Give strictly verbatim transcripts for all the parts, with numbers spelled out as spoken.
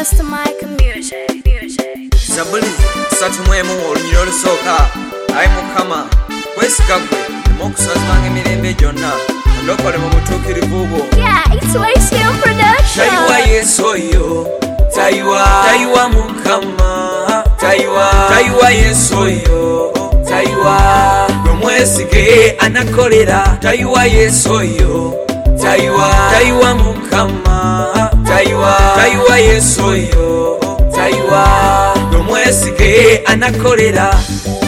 Master Mike Music, music. Zabuli satu mwemu olunyiro lusooka ayi mukama wesigagwe omukusazibanga emirembe gyonna ondokole mu butuukirivu bwo. Yeah, it's Waisio Production. Tayiwa Yesu oyo tayiwa tayiwa mukama tayiwa tayiwa Yesu oyo tayiwa nomwesige anakolera tayiwa Yesu oyo tayiwa tayiwa mukama tayiwa tayiwa Yesu oyo tayiwa nomwesige anakolera.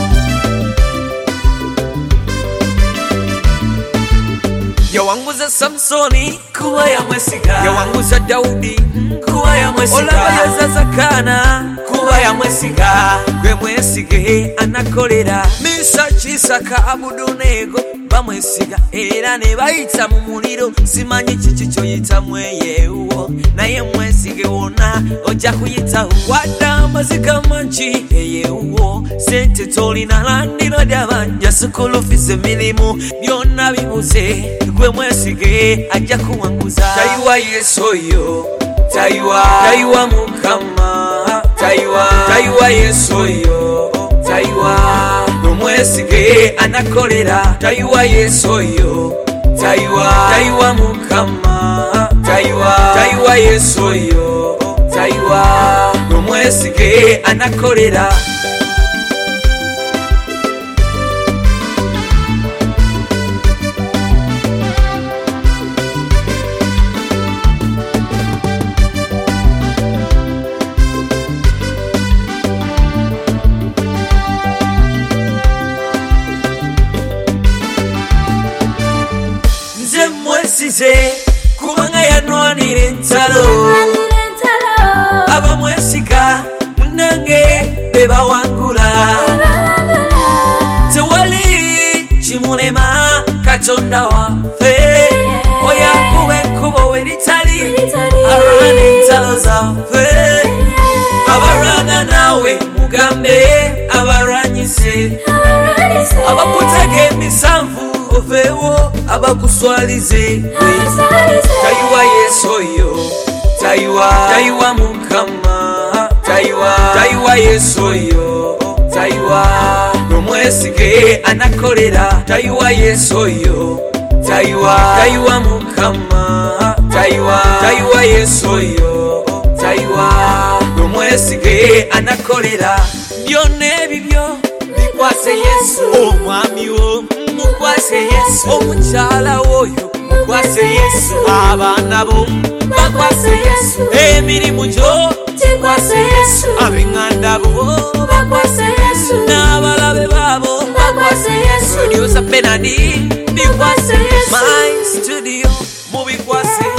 Yawanguza Samsoni kuwa yamwesiga, yawanguza Daudi kuwa yamwesiga, olaba yazaza Kana kuwa yamwesiga, gwe mwesige anakolera. Misaki Isaka Abudunego bamwesiga era ne bayita mu muliro, simanyi kiki kyoyita mweyewo naye mwesige wona ojja kuyitawo. Wadda amaziga mangi eyewo sente tolina landiro lyabanja sukulu fees emirimu byonna bibuze, gwe mwesige ajja kuwanguza. Tayiwa Yesu oyo tayiwa tayiwa mukama tayiwa tayiwa Yesu oyo tayiwa nomwesige anakolera. Tayiwa Yesu oyo tayiwa tayiwa mukama tayiwa tayiwa Yesu oyo tayiwa nomwesige anakolera. Mwesize kubanga yanwanira entalo, abamwesiga munange bebawangula. Tewali kimulema Katonda waffe, oyakuba ekkubo weritali alwana entalo zaffe. Abalwana naawe mugambe abalwanyise, abakutega emisanvu oveewo abakuswalize. Tayiwa Yesu oyo tayiwa tayiwa mukama tayiwa tayiwa Yesu oyo tayiwa nomwesige anakolera. Tayiwa Yesu oyo tayiwa tayiwa mukama tayiwa tayiwa Yesu oyo tayiwa nomwesige anakolera. Byonna ebibyo bikwase Yesu, omwami wo mukwase Yesu, omukyala woyo mukwase Yesu, abaana bo bakwase Yesu, emirimu gyo gikwase Yesu, ab'enganda bo bakwase Yesu, n'abalabe baabo bakwase Yesu, producer Benadi bikwase Yesu, My Studio mubikwase